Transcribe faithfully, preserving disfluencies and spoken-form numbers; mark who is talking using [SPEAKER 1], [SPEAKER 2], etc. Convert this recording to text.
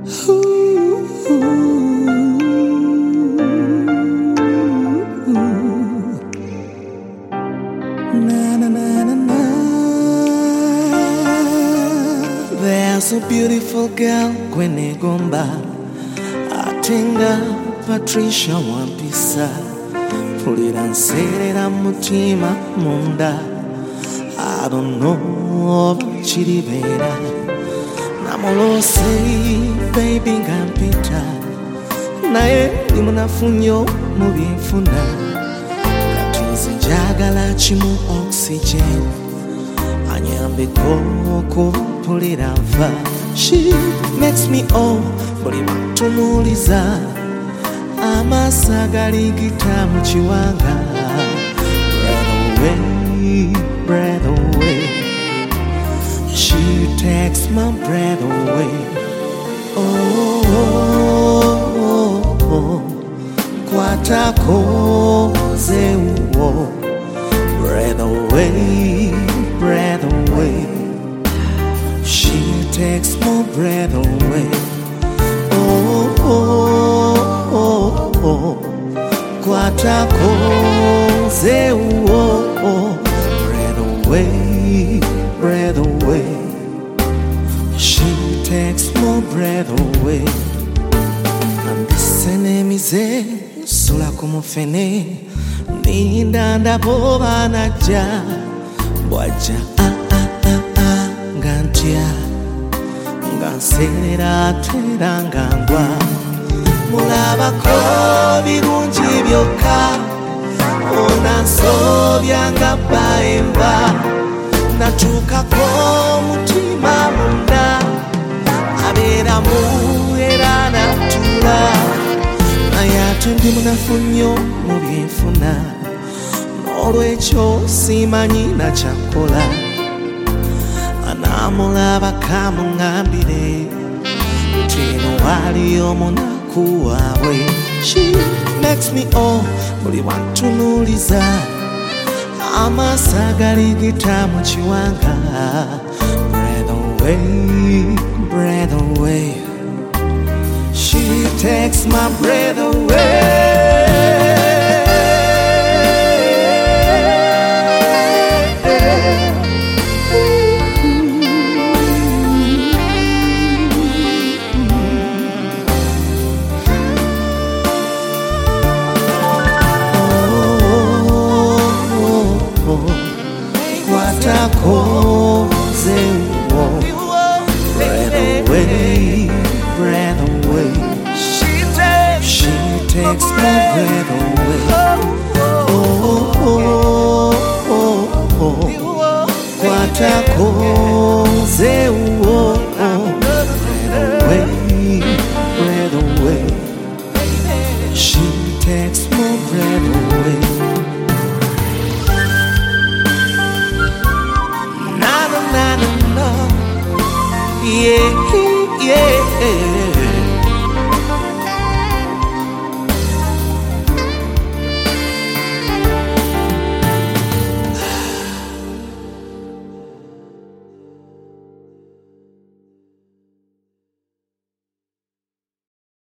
[SPEAKER 1] Na, na, na, na, na. There's a beautiful girl kwenye gomba atenga Patricia Wampisa pulira nserera mutima munda I don't know chiribera namolose baby ngampita naye limunafunyo mubinfuna katinze njagala chimu oxygen anyambeko kupulira va she makes me oh buli matumuliza amasagali gita mu kiwanga breath away breath away she takes my breath away oh, oh, oh, oh. Kwatako zeuo breath away breath away she takes my breath away oh, oh, oh, oh. Kwatako zeuo breath away breath away she takes my breath away andisenemize sula kumufene ninda ndaboba naja bwaja ah ah ah ah ngantya nganserera tera ngangwa mulabako birungi byokka onansobya nga baemba natukako mutima munda abeeramu era natula naye ate ndi munafunyo mu byenfuna n'olwekyo simanyi nakyakola anamulaba kamuŋŋambire tino waliyo munaku waabwe she makes me oh buli wantunuuliza amasagali gita mu kiwanga breath away breath away she takes my breath away Kwatako zeuo breath away breath away she takes she takes my breath away oh oh oh oh Kwatako